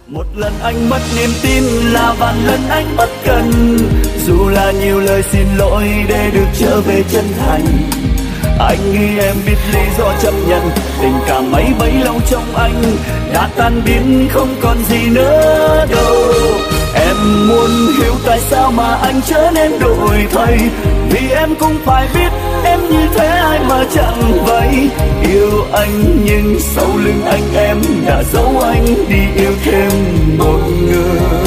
Một lần anh mất niềm tin là vạn lần anh bất cần, dù là nhiều lời xin lỗi để được trở về chân thành. Anh nghĩ em biết lý do chấp nhận tình cảm mấy bấy lâu trong anh đã tan biến không còn gì nữa đâu. Em muốn hiểu tại sao mà anh trở nên đổi thay, vì em cũng phải biết em như thế ai mà chẳng vậy. Yêu anh nhưng sau lưng anh em đã giấu anh đi yêu thêm một người.